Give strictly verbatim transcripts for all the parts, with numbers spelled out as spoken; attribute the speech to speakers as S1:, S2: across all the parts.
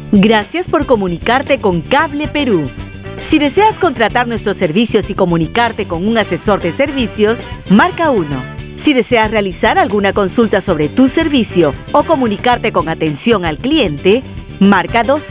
S1: Gracias por comunicarte con Cable Perú. Si deseas contratar nuestros servicios y comunicarte con un asesor de servicios, marca uno. Si deseas realizar alguna consulta sobre tu servicio o comunicarte con atención al cliente, marca dos.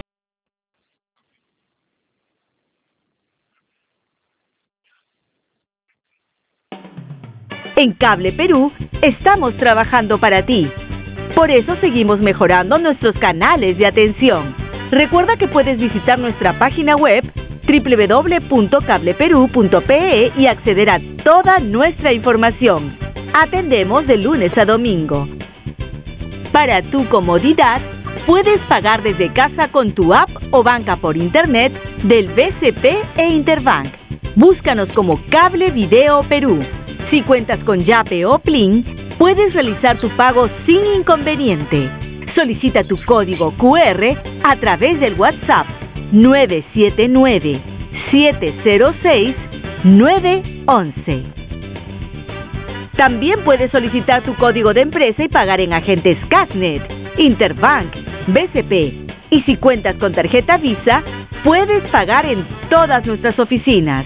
S1: En Cable Perú, estamos trabajando para ti. Por eso seguimos mejorando nuestros canales de atención. Recuerda que puedes visitar nuestra página web doble u doble u doble u punto cable perú punto pe e y acceder a toda nuestra información. Atendemos de lunes a domingo. Para tu comodidad, puedes pagar desde casa con tu app o banca por internet del B C P e Interbank. Búscanos como Cable Video Perú. Si cuentas con Yape o Plin, puedes realizar tu pago sin inconveniente. Solicita tu código cu erre a través del WhatsApp nueve siete nueve, siete cero seis, nueve once. También puedes solicitar tu código de empresa y pagar en agentes Casnet, Interbank, B C P. Y si cuentas con tarjeta Visa, puedes pagar en todas nuestras oficinas.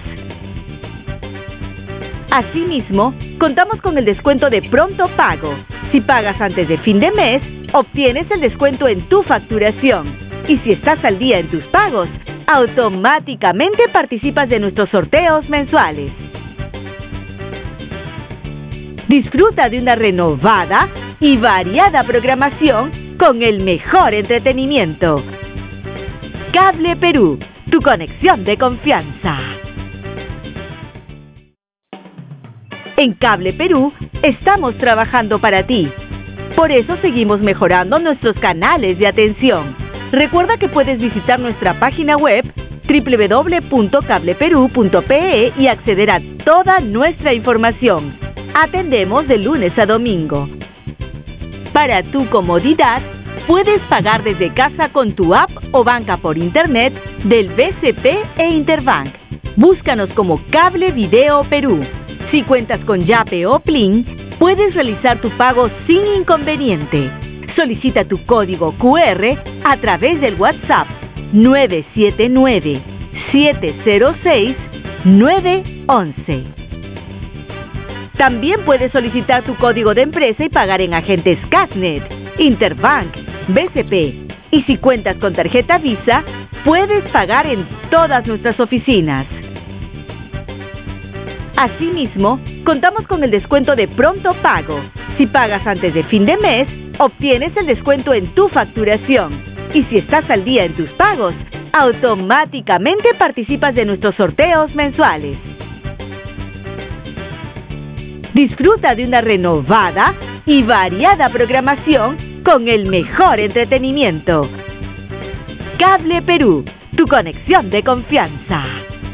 S1: Asimismo, contamos con el descuento de pronto pago. Si pagas antes de fin de mes, obtienes el descuento en tu facturación. Y si estás al día en tus pagos, automáticamente participas de nuestros sorteos mensuales. Disfruta de una renovada y variada programación con el mejor entretenimiento. Cable Perú, tu conexión de confianza. En Cable Perú, estamos trabajando para ti. Por eso seguimos mejorando nuestros canales de atención. Recuerda que puedes visitar nuestra página web doble u doble u doble u punto cable perú punto pe e y acceder a toda nuestra información. Atendemos de lunes a domingo. Para tu comodidad, puedes pagar desde casa con tu app o banca por internet del B C P e Interbank. Búscanos como Cable Video Perú. Si cuentas con Yape o Plin, puedes realizar tu pago sin inconveniente. Solicita tu código cu erre a través del WhatsApp nueve siete nueve, siete cero seis, nueve once. También puedes solicitar tu código de empresa y pagar en agentes Casnet, Interbank, B C P. Y si cuentas con tarjeta Visa, puedes pagar en todas nuestras oficinas. Asimismo, contamos con el descuento de pronto pago. Si pagas antes de fin de mes, obtienes el descuento en tu facturación. Y si estás al día en tus pagos, automáticamente participas de nuestros sorteos mensuales. Disfruta de una renovada y variada programación con el mejor entretenimiento. Cable Perú, tu conexión de confianza.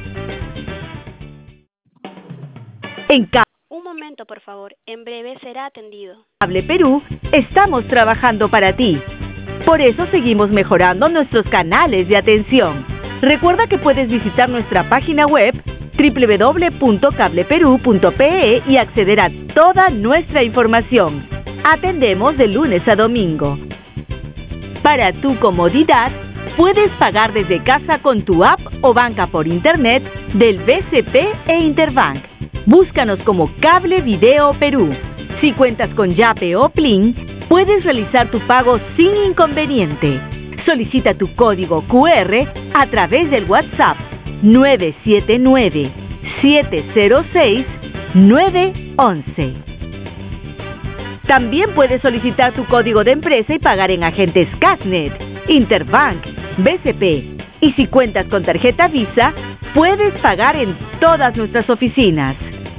S1: En Cable
S2: Un momento, por favor. En breve será atendido.
S1: Cable Perú, estamos trabajando para ti. Por eso seguimos mejorando nuestros canales de atención. Recuerda que puedes visitar nuestra página web doble u doble u doble u punto cable perú punto pe e y acceder a toda nuestra información. Atendemos de lunes a domingo. Para tu comodidad, puedes pagar desde casa con tu app o banca por internet del B C P e Interbank. Búscanos como Cable Video Perú. Si cuentas con Yape o Plin, puedes realizar tu pago sin inconveniente. Solicita tu código cu erre a través del WhatsApp nueve siete nueve, siete cero seis, nueve once. También puedes solicitar tu código de empresa y pagar en agentes Casnet, Interbank, B C P. Y si cuentas con tarjeta Visa, puedes pagar en todas nuestras oficinas.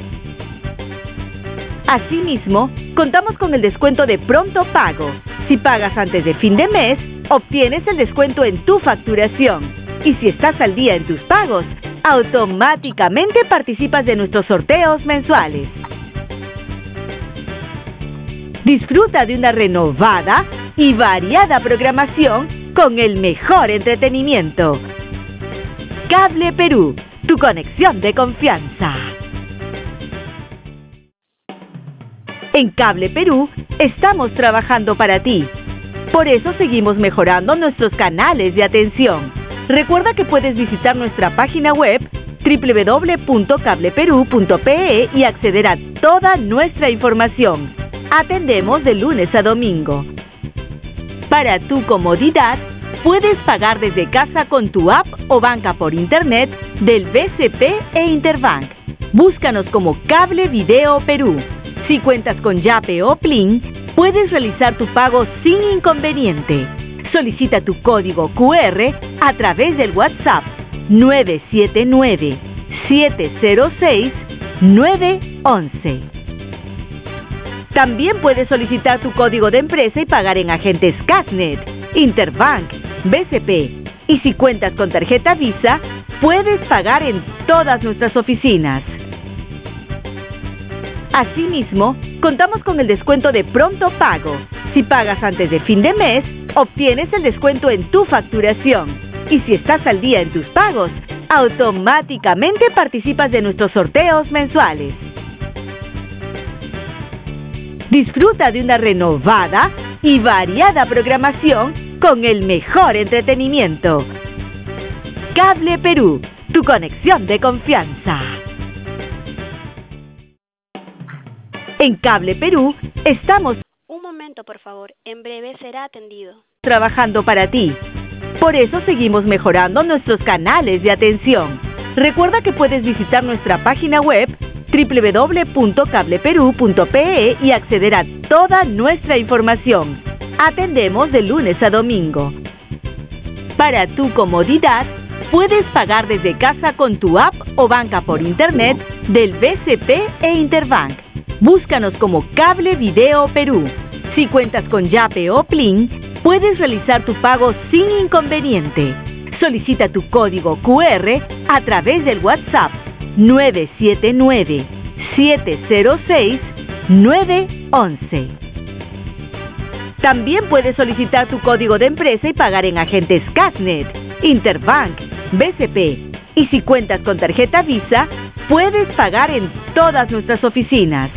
S1: Asimismo, contamos con el descuento de pronto pago. Si pagas antes de fin de mes, obtienes el descuento en tu facturación. Y si estás al día en tus pagos, automáticamente participas de nuestros sorteos mensuales. Disfruta de una renovada y variada programación con el mejor entretenimiento. Cable Perú, tu conexión de confianza. En Cable Perú, estamos trabajando para ti. Por eso seguimos mejorando nuestros canales de atención. Recuerda que puedes visitar nuestra página web doble u doble u doble u punto cable perú punto pe e y acceder a toda nuestra información. Atendemos de lunes a domingo. Para tu comodidad, puedes pagar desde casa con tu app o banca por internet del B C P e Interbank. Búscanos como Cable Video Perú. Si cuentas con Yape o Plin, puedes realizar tu pago sin inconveniente. Solicita tu código cu erre a través del WhatsApp nueve siete nueve, siete cero seis, nueve once. También puedes solicitar tu código de empresa y pagar en agentes Casnet, Interbank, B C P. Y si cuentas con tarjeta Visa, puedes pagar en todas nuestras oficinas. Asimismo, contamos con el descuento de pronto pago. Si pagas antes de fin de mes, obtienes el descuento en tu facturación. Y si estás al día en tus pagos, automáticamente participas de nuestros sorteos mensuales. Disfruta de una renovada y variada programación con el mejor entretenimiento. Cable Perú, tu conexión de confianza. En Cable Perú estamos
S2: Un momento, por favor. En breve será atendido.
S1: trabajando para ti. Por eso seguimos mejorando nuestros canales de atención. Recuerda que puedes visitar nuestra página web doble u doble u doble u punto cable perú punto pe e y acceder a toda nuestra información. Atendemos de lunes a domingo. Para tu comodidad, puedes pagar desde casa con tu app o banca por internet del B C P e Interbank. Búscanos como Cable Video Perú. Si cuentas con Yape o Plin, puedes realizar tu pago sin inconveniente. Solicita tu código cu erre a través del WhatsApp nueve siete nueve, siete cero seis, nueve once. También puedes solicitar tu código de empresa y pagar en agentes Casnet, Interbank, B C P. Y si cuentas con tarjeta Visa, puedes pagar en todas nuestras oficinas.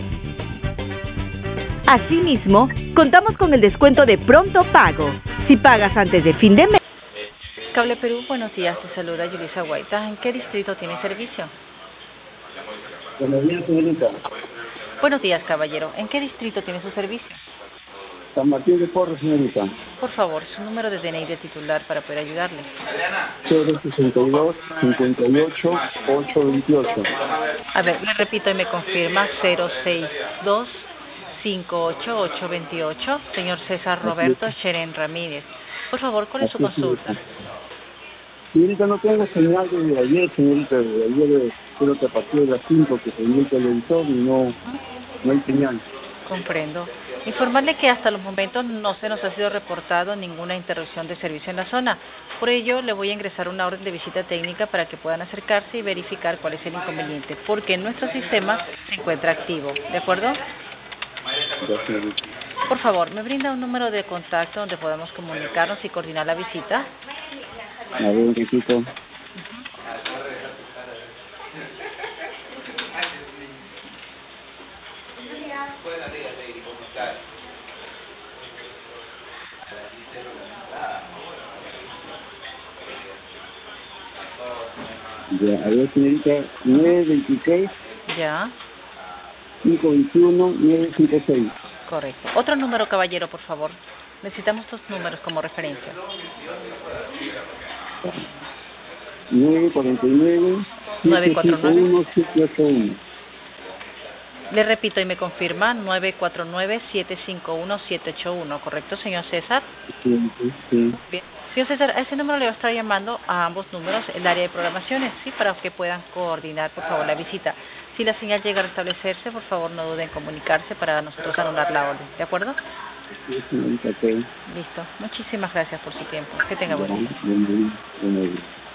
S1: Asimismo, contamos con el descuento de pronto pago. Si pagas antes de fin de mes.
S3: Cable Perú, buenos días, te saluda Yulisa Guaita. ¿En qué distrito tiene servicio?
S4: Buenos días, señorita.
S3: Buenos días, caballero. ¿En qué distrito tiene su servicio?
S4: San Martín de Porres, señorita.
S3: Por favor, su número de D N I de titular para poder ayudarle.
S4: cero sesenta y dos, cincuenta y ocho, ocho veintiocho.
S3: A ver, le repito y me confirma. cero seis dos, cinco ocho, ocho veintiocho. Señor César Roberto Cheren Ramírez. Por favor, ¿cuál es su consulta?
S4: Señorita, no tengo señal desde ayer, señorita. Desde ayer creo que a partir de las cinco que se dio el televisor y no, no hay señal.
S3: Comprendo. Informarle que hasta los momentos no se nos ha sido reportado ninguna interrupción de servicio en la zona. Por ello, le voy a ingresar una orden de visita técnica para que puedan acercarse y verificar cuál es el inconveniente, porque nuestro sistema se encuentra activo. ¿De acuerdo?
S4: Gracias.
S3: Por favor, ¿me brinda un número de contacto donde podamos comunicarnos y coordinar la visita?
S4: A ver, un poquito. Ya, a ver, señorita, nueve veintiséis,
S3: Ya,
S4: cinco veintiuno, nueve cincuenta y seis.
S3: correcto. Otro número, caballero, por favor. Necesitamos estos números como referencia.
S4: nueve cuarenta y nueve,
S3: nueve
S4: siete
S3: cuatro
S4: cinco
S3: nueve.
S4: uno, siete ocho uno.
S3: Le repito y me confirma, nueve cuatro nueve, siete cinco uno, siete ocho uno, ¿correcto, señor César?
S4: Sí, sí, sí.
S3: Bien. Señor César, a ese número le va a estar llamando a ambos números el área de programaciones, ¿sí? Para que puedan coordinar, por favor, la visita. Si la señal llega a restablecerse, por favor, no duden en comunicarse para nosotros anular la orden, ¿de acuerdo?
S4: Sí, señorita, ok.
S3: Listo. Muchísimas gracias por su tiempo. Que tenga buen día.
S4: Buen día, buen día.